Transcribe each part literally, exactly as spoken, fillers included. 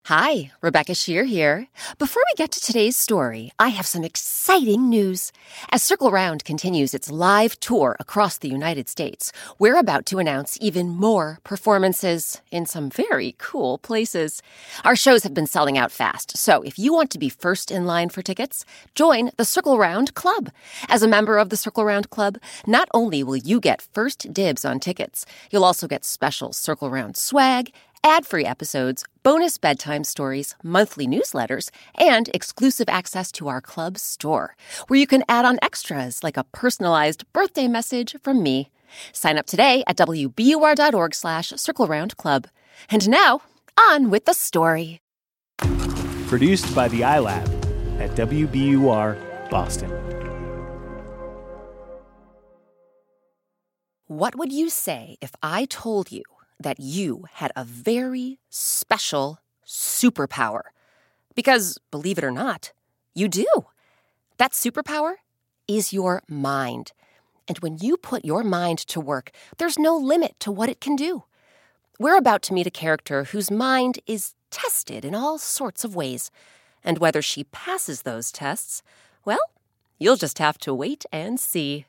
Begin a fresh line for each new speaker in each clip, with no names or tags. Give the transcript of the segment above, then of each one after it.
Hi, Rebecca Shear here. Before we get to today's story, I have some exciting news. As Circle Round continues its live tour across the United States, we're about to announce even more performances in some very cool places. Our shows have been selling out fast, so if you want to be first in line for tickets, join the Circle Round Club. As a member of the Circle Round Club, not only will you get first dibs on tickets, you'll also get special Circle Round swag, ad-free episodes, bonus bedtime stories, monthly newsletters, and exclusive access to our club store, where you can add on extras like a personalized birthday message from me. Sign up today at wbur.org slash Circle Round Club. And now, on with the story.
Produced by the iLab at W B U R Boston.
What would you say if I told you that you had a very special superpower? Because, believe it or not, you do. That superpower is your mind. And when you put your mind to work, there's no limit to what it can do. We're about to meet a character whose mind is tested in all sorts of ways. And whether she passes those tests, well, you'll just have to wait and see.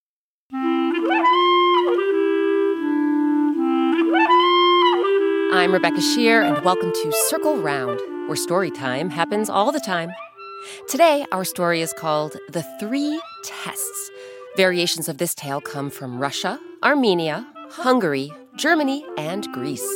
I'm Rebecca Shear, and welcome to Circle Round, where story time happens all the time. Today, our story is called The Three Tests. Variations of this tale come from Russia, Armenia, Hungary, Germany, and Greece.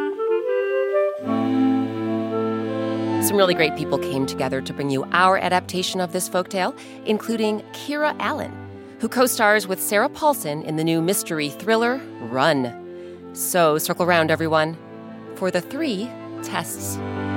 Some really great people came together to bring you our adaptation of this folktale, including Kira Allen, who co-stars with Sarah Paulson in the new mystery thriller, Run. So, circle round, everyone, for the three tests.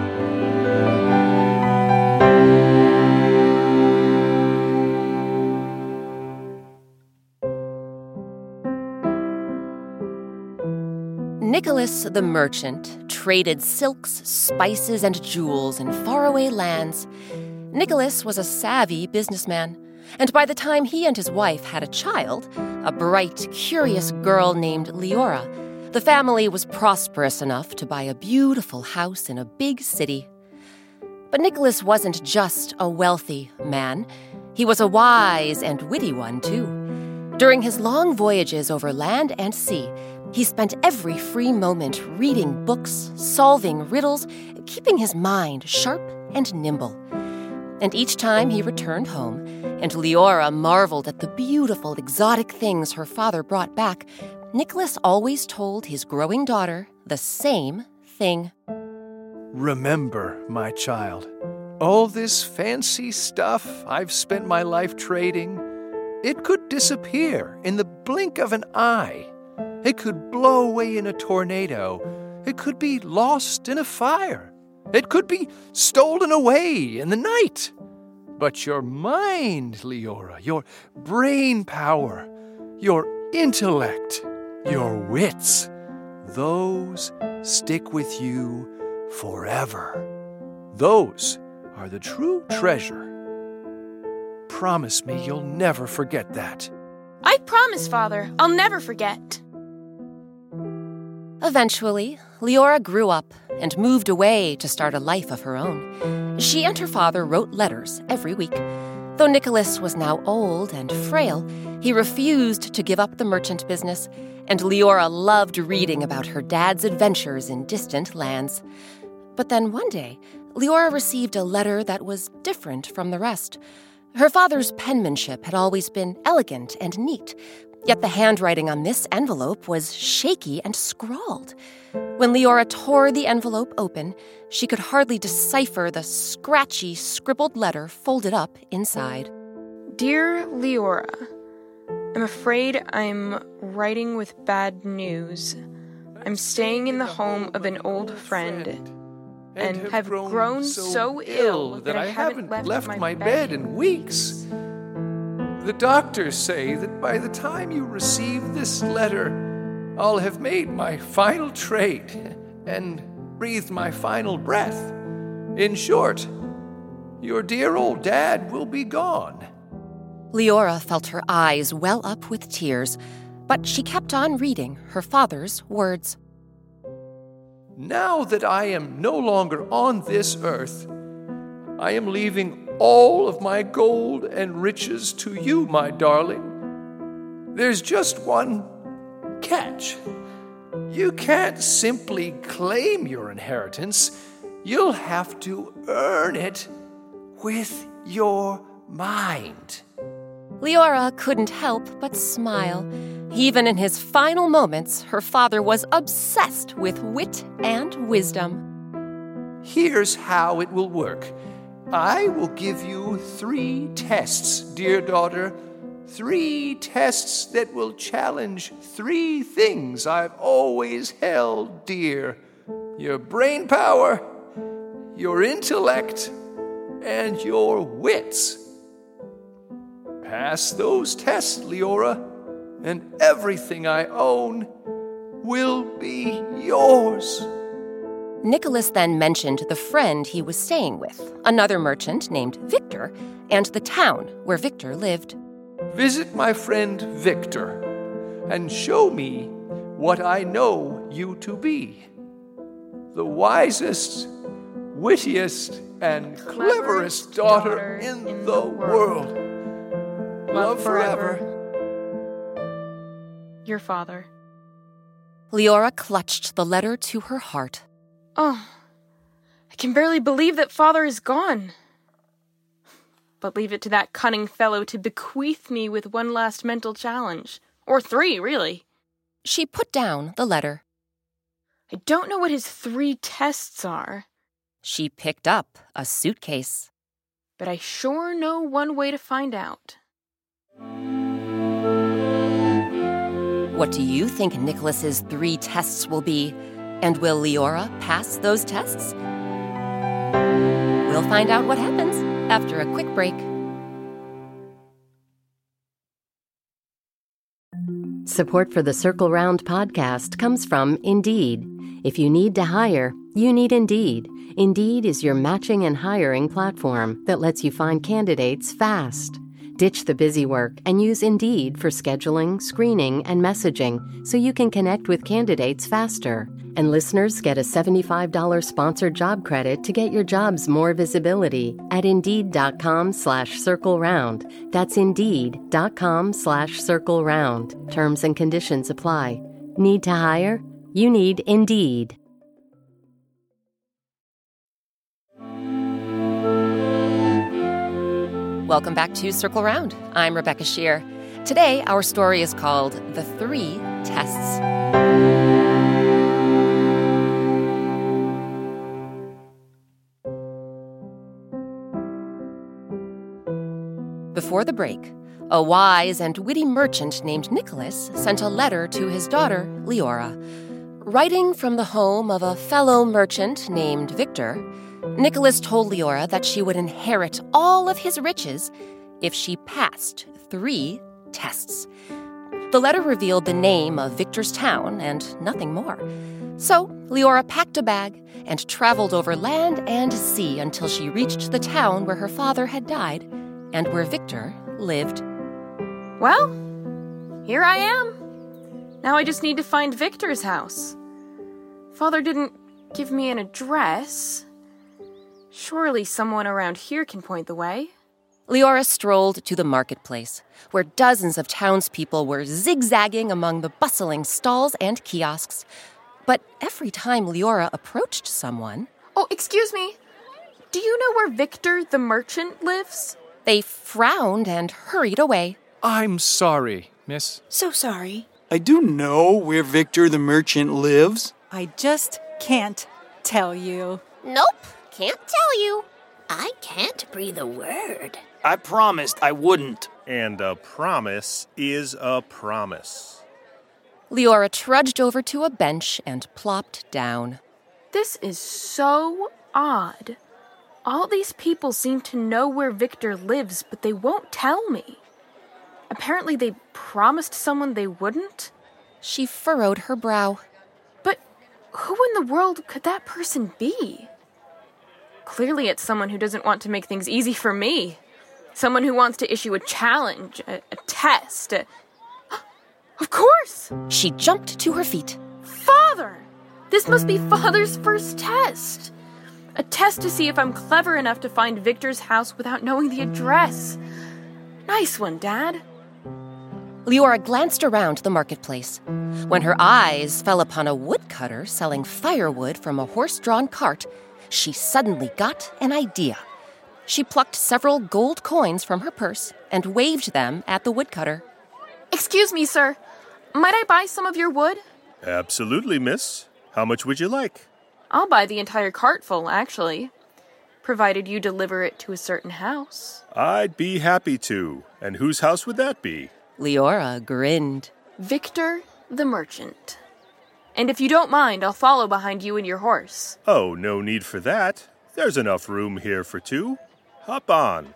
Nicholas the merchant traded silks, spices, and jewels in faraway lands. Nicholas was a savvy businessman, and by the time he and his wife had a child, a bright, curious girl named Leora, the family was prosperous enough to buy a beautiful house in a big city. But Nicholas wasn't just a wealthy man. He was a wise and witty one, too. During his long voyages over land and sea, he spent every free moment reading books, solving riddles, keeping his mind sharp and nimble. And each time he returned home, and Leora marveled at the beautiful, exotic things her father brought back, Nicholas always told his growing daughter the same thing.
Remember, my child, all this fancy stuff I've spent my life trading, it could disappear in the blink of an eye. It could blow away in a tornado. It could be lost in a fire. It could be stolen away in the night. But your mind, Leora, your brain power, your intellect, your wits, those stick with you forever. Those are the true treasure. Promise me you'll never forget that.
I promise, Father, I'll never forget.
Eventually, Leora grew up and moved away to start a life of her own. She and her father wrote letters every week. Though Nicholas was now old and frail, he refused to give up the merchant business, and Leora loved reading about her dad's adventures in distant lands. But then one day, Leora received a letter that was different from the rest. Her father's penmanship had always been elegant and neat, yet the handwriting on this envelope was shaky and scrawled. When Leora tore the envelope open, she could hardly decipher the scratchy, scribbled letter folded up inside.
Dear Leora, I'm afraid I'm writing with bad news. I'm staying in the home of an old friend and have grown so ill that I haven't left my bed in weeks.
The doctors say that by the time you receive this letter, I'll have made my final trade and breathed my final breath. In short, your dear old dad will be gone.
Leora felt her eyes well up with tears, but she kept on reading her father's words.
Now that I am no longer on this earth, I am leaving all of my gold and riches to you, my darling. There's just one catch. You can't simply claim your inheritance. You'll have to earn it with your mind.
Leora couldn't help but smile. Even in his final moments, her father was obsessed with wit and wisdom.
Here's how it will work. I will give you three tests, dear daughter. Three tests that will challenge three things I've always held dear. Your brain power, your intellect, and your wits. Pass those tests, Leora, and everything I own will be yours.
Nicholas then mentioned the friend he was staying with, another merchant named Victor, and the town where Victor lived.
Visit my friend Victor and show me what I know you to be. The wisest, wittiest, and cleverest daughter in the world. Love forever.
Your father.
Leora clutched the letter to her heart.
Oh, I can barely believe that father is gone. But leave it to that cunning fellow to bequeath me with one last mental challenge. Or three, really.
She put down the letter.
I don't know what his three tests are.
She picked up a suitcase.
But I sure know one way to find out.
What do you think Nicholas's three tests will be? And will Leora pass those tests? We'll find out what happens after a quick break.
Support for the Circle Round podcast comes from Indeed. If you need to hire, you need Indeed. Indeed is your matching and hiring platform that lets you find candidates fast. Ditch the busy work and use Indeed for scheduling, screening, and messaging so you can connect with candidates faster. And listeners get a seventy-five dollars sponsored job credit to get your jobs more visibility at Indeed.com slash Circle Round. That's Indeed.com slash Circle Round. Terms and conditions apply. Need to hire? You need Indeed.
Welcome back to Circle Round. I'm Rebecca Shear. Today, our story is called The Three Tests. Before the break, a wise and witty merchant named Nicholas sent a letter to his daughter, Leora. Writing from the home of a fellow merchant named Victor, Nicholas told Leora that she would inherit all of his riches if she passed three tests. The letter revealed the name of Victor's town and nothing more. So Leora packed a bag and traveled over land and sea until she reached the town where her father had died and where Victor lived.
Well, here I am. Now I just need to find Victor's house. Father didn't give me an address. Surely someone around here can point the way.
Leora strolled to the marketplace, where dozens of townspeople were zigzagging among the bustling stalls and kiosks. But every time Leora approached someone...
Oh, excuse me. Do you know where Victor the merchant lives?
They frowned and hurried away.
I'm sorry, miss.
So sorry.
I do know where Victor the merchant lives.
I just can't tell you.
Nope, can't tell you. I can't breathe a word.
I promised I wouldn't.
And a promise is a promise.
Leora trudged over to a bench and plopped down.
This is so odd. All these people seem to know where Victor lives, but they won't tell me. Apparently they promised someone they wouldn't.
She furrowed her brow.
But who in the world could that person be? Clearly it's someone who doesn't want to make things easy for me. Someone who wants to issue a challenge, a, a test. A... Of course!
She jumped to her feet.
Father! This must be Father's first test. A test to see if I'm clever enough to find Victor's house without knowing the address. Nice one, Dad.
Leora glanced around the marketplace. When her eyes fell upon a woodcutter selling firewood from a horse-drawn cart, she suddenly got an idea. She plucked several gold coins from her purse and waved them at the woodcutter.
Excuse me, sir. Might I buy some of your wood?
Absolutely, miss. How much would you like?
I'll buy the entire cart full, actually, provided you deliver it to a certain house.
I'd be happy to. And whose house would that be?
Leora grinned.
Victor the merchant. And if you don't mind, I'll follow behind you and your horse.
Oh, no need for that. There's enough room here for two. Hop on.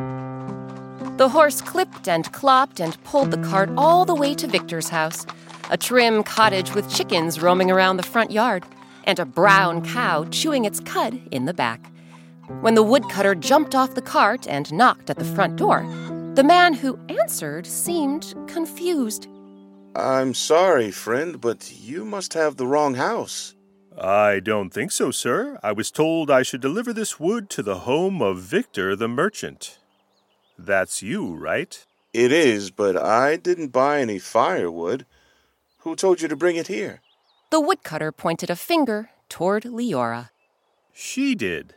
The horse clipped and clopped and pulled the cart all the way to Victor's house, a trim cottage with chickens roaming around the front yard, and a brown cow chewing its cud in the back. When the woodcutter jumped off the cart and knocked at the front door, the man who answered seemed confused.
I'm sorry, friend, but you must have the wrong house.
I don't think so, sir. I was told I should deliver this wood to the home of Victor the merchant. That's you, right?
It is, but I didn't buy any firewood. Who told you to bring it here?
The woodcutter pointed a finger toward Leora.
She did.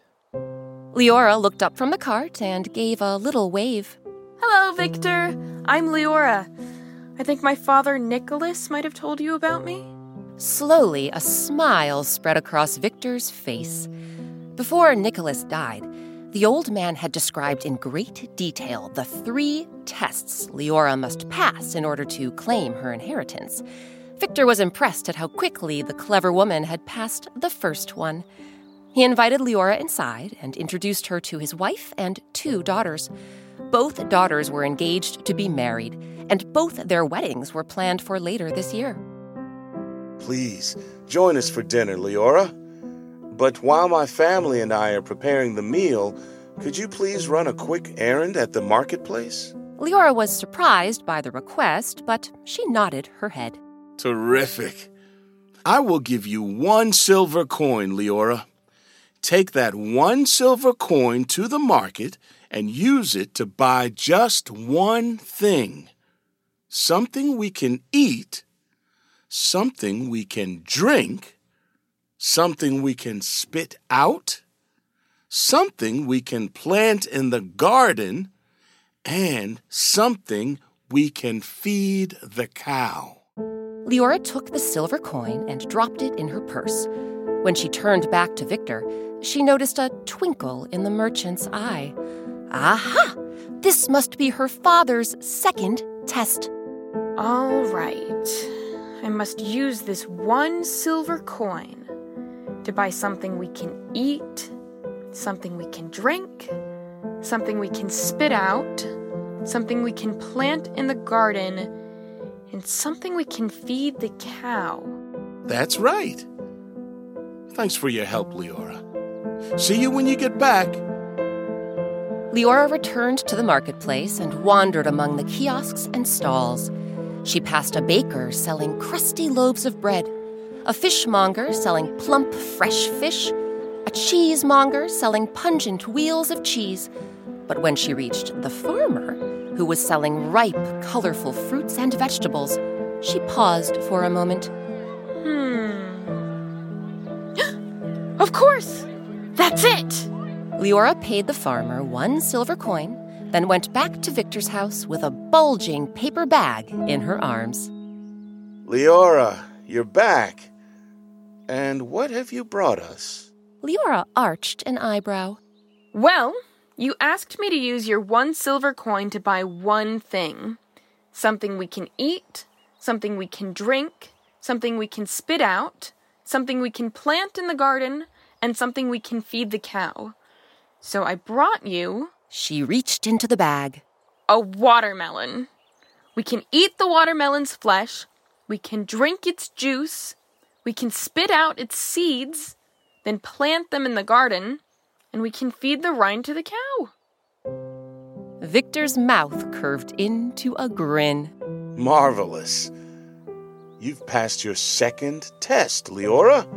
Leora looked up from the cart and gave a little wave.
Hello, Victor. I'm Leora. I think my father Nicholas might have told you about me.
Slowly, a smile spread across Victor's face. Before Nicholas died, the old man had described in great detail the three tests Leora must pass in order to claim her inheritance. Victor was impressed at how quickly the clever woman had passed the first one. He invited Leora inside and introduced her to his wife and two daughters. Both daughters were engaged to be married, and both their weddings were planned for later this year.
Please, join us for dinner, Leora. But while my family and I are preparing the meal, could you please run a quick errand at the marketplace?
Leora was surprised by the request, but she nodded her head.
Terrific. I will give you one silver coin, Leora. Take that one silver coin to the market and use it to buy just one thing. Something we can eat, something we can drink, something we can spit out, something we can plant in the garden, and something we can feed the cow.
Leora took the silver coin and dropped it in her purse. When she turned back to Victor, she noticed a twinkle in the merchant's eye. Aha! This must be her father's second test.
All right. I must use this one silver coin to buy something we can eat, something we can drink, something we can spit out, something we can plant in the garden, and something we can feed the cow.
That's right. Thanks for your help, Leora. See you when you get back.
Leora returned to the marketplace and wandered among the kiosks and stalls. She passed a baker selling crusty loaves of bread, a fishmonger selling plump, fresh fish, a cheesemonger selling pungent wheels of cheese. But when she reached the farmer, who was selling ripe, colorful fruits and vegetables, she paused for a moment.
Hmm. Of course! That's it!
Leora paid the farmer one silver coin, then went back to Victor's house with a bulging paper bag in her arms.
Leora, you're back. And what have you brought us?
Leora arched an eyebrow.
Well, you asked me to use your one silver coin to buy one thing. Something we can eat, something we can drink, something we can spit out, something we can plant in the garden, and something we can feed the cow. So I brought you...
She reached into the bag.
A watermelon. We can eat the watermelon's flesh, we can drink its juice, we can spit out its seeds, then plant them in the garden, and we can feed the rind to the cow.
Victor's mouth curved into a grin.
Marvelous. You've passed your second test, Leora.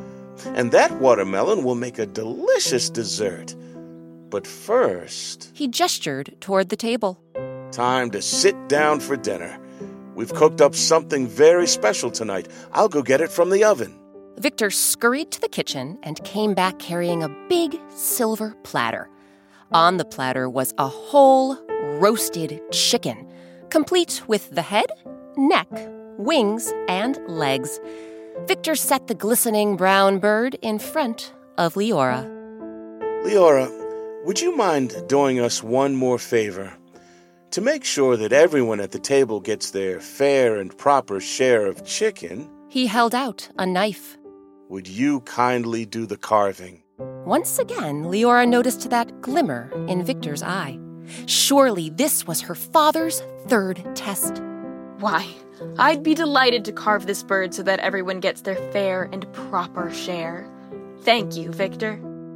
And that watermelon will make a delicious dessert. But first...
He gestured toward the table.
Time to sit down for dinner. We've cooked up something very special tonight. I'll go get it from the oven.
Victor scurried to the kitchen and came back carrying a big silver platter. On the platter was a whole roasted chicken, complete with the head, neck, wings, and legs. Victor set the glistening brown bird in front of Leora.
Leora, would you mind doing us one more favor? To make sure that everyone at the table gets their fair and proper share of chicken...
He held out a knife.
Would you kindly do the carving?
Once again, Leora noticed that glimmer in Victor's eye. Surely this was her father's third test.
Why, I'd be delighted to carve this bird so that everyone gets their fair and proper share. Thank you, Victor.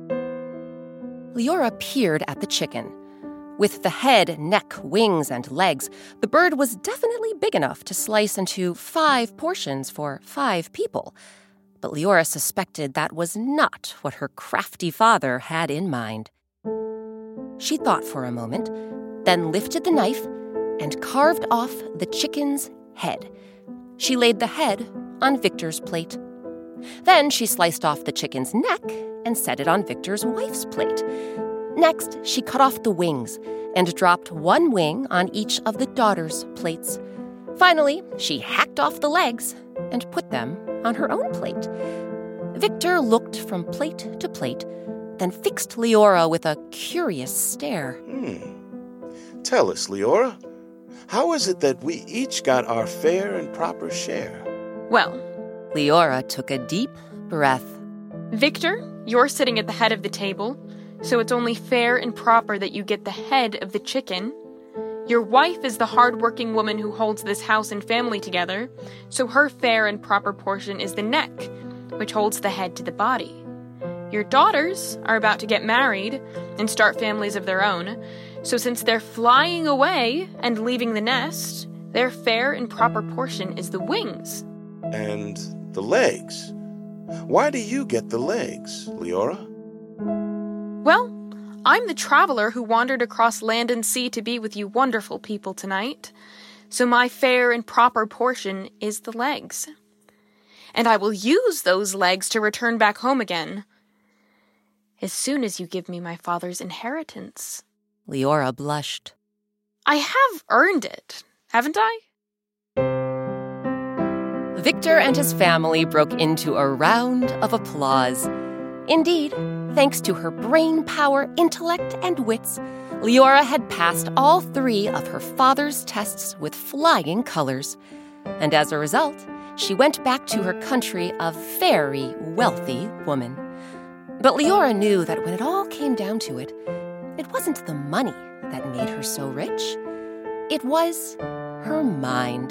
Leora peered at the chicken. With the head, neck, wings, and legs, the bird was definitely big enough to slice into five portions for five people. But Leora suspected that was not what her crafty father had in mind. She thought for a moment, then lifted the knife and carved off the chicken's head. She laid the head on Victor's plate. Then she sliced off the chicken's neck and set it on Victor's wife's plate. Next, she cut off the wings and dropped one wing on each of the daughter's plates. Finally, she hacked off the legs and put them on her own plate. Victor looked from plate to plate, then fixed Leora with a curious stare.
Hmm. Tell us, Leora, how is it that we each got our fair and proper share?
Well,
Leora took a deep breath.
Victor, you're sitting at the head of the table, so it's only fair and proper that you get the head of the chicken. Your wife is the hard-working woman who holds this house and family together, so her fair and proper portion is the neck, which holds the head to the body. Your daughters are about to get married and start families of their own, so since they're flying away and leaving the nest, their fair and proper portion is the wings.
And the legs? Why do you get the legs, Leora?
Well, I'm the traveler who wandered across land and sea to be with you wonderful people tonight, so my fair and proper portion is the legs. And I will use those legs to return back home again, as soon as you give me my father's inheritance.
Leora blushed.
I have earned it, haven't I?
Victor and his family broke into a round of applause. Indeed, thanks to her brain power, intellect, and wits, Leora had passed all three of her father's tests with flying colors. And as a result, she went back to her country a very wealthy woman. But Leora knew that when it all came down to it, it wasn't the money that made her so rich. It was her mind.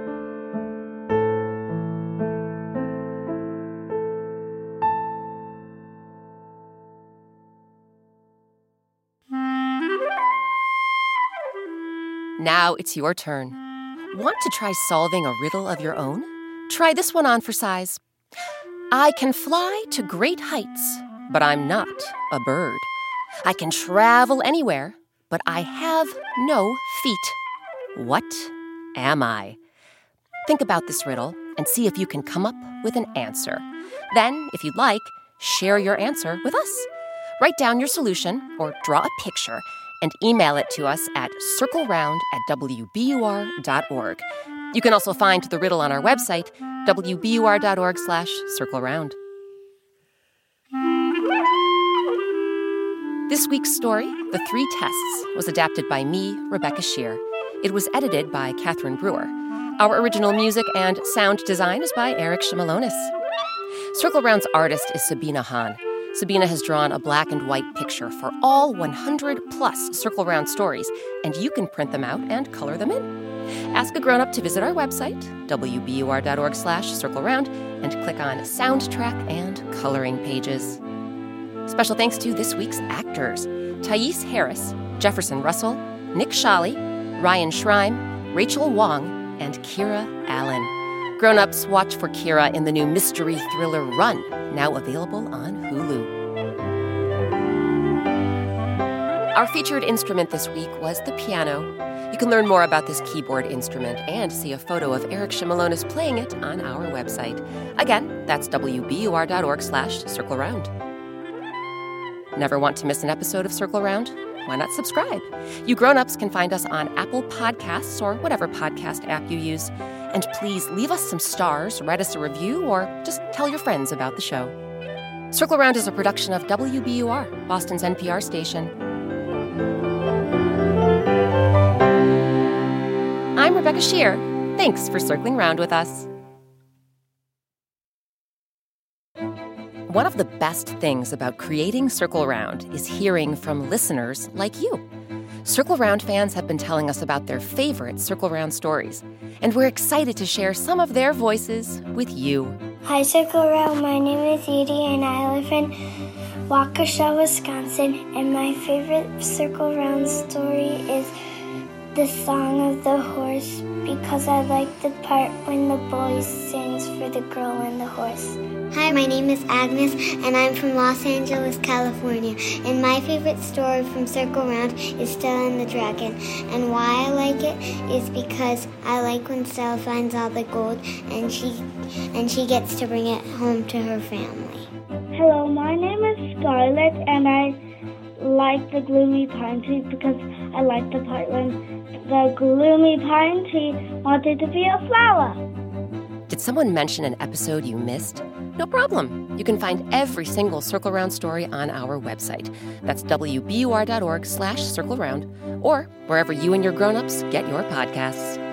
Now it's your turn. Want to try solving a riddle of your own? Try this one on for size. I can fly to great heights, but I'm not a bird. I can travel anywhere, but I have no feet. What am I? Think about this riddle and see if you can come up with an answer. Then, if you'd like, share your answer with us. Write down your solution or draw a picture and email it to us at circleround at w b u r dot org. You can also find the riddle on our website, w b u r dot org slash circleround. This week's story, The Three Tests, was adapted by me, Rebecca Shear. It was edited by Catherine Brewer. Our original music and sound design is by Eric Shimalonis. Circle Round's artist is Sabina Hahn. Sabina has drawn a black and white picture for all one hundred plus Circle Round stories, and you can print them out and color them in. Ask a grown-up to visit our website, w b u r dot org slash circle round, and click on Soundtrack and Coloring pages. Special thanks to this week's actors, Thais Harris, Jefferson Russell, Nick Shawley, Ryan Schreim, Rachel Wong, and Kira Allen. Grown-ups, watch for Kira in the new mystery thriller Run, now available on Hulu. Our featured instrument this week was the piano. You can learn more about this keyboard instrument and see a photo of Eric Shimalonis playing it on our website. Again, that's wbur.org slash circle round. Never want to miss an episode of Circle Round? Why not subscribe? You grown-ups can find us on Apple Podcasts or whatever podcast app you use. And please leave us some stars, write us a review, or just tell your friends about the show. Circle Round is a production of W B U R, Boston's N P R station. I'm Rebecca Shear. Thanks for circling round with us. One of the best things about creating Circle Round is hearing from listeners like you. Circle Round fans have been telling us about their favorite Circle Round stories, and we're excited to share some of their voices with you.
Hi, Circle Round. My name is Edie, and I live in Waukesha, Wisconsin, and my favorite Circle Round story is The Song of the Horse, because I like the part when the boy sings for the girl and the horse.
Hi, my name is Agnes, and I'm from Los Angeles, California. And my favorite story from Circle Round is Stella and the Dragon. And why I like it is because I like when Stella finds all the gold, and she and she gets to bring it home to her family.
Hello, my name is Scarlett, and I like the Gloomy Pine Tree because I like the part when the Gloomy Pine Tree wanted to be a flower.
Did someone mention an episode you missed? No problem. You can find every single Circle Round story on our website. That's wbur.org slash circle round, or wherever you and your grown-ups get your podcasts.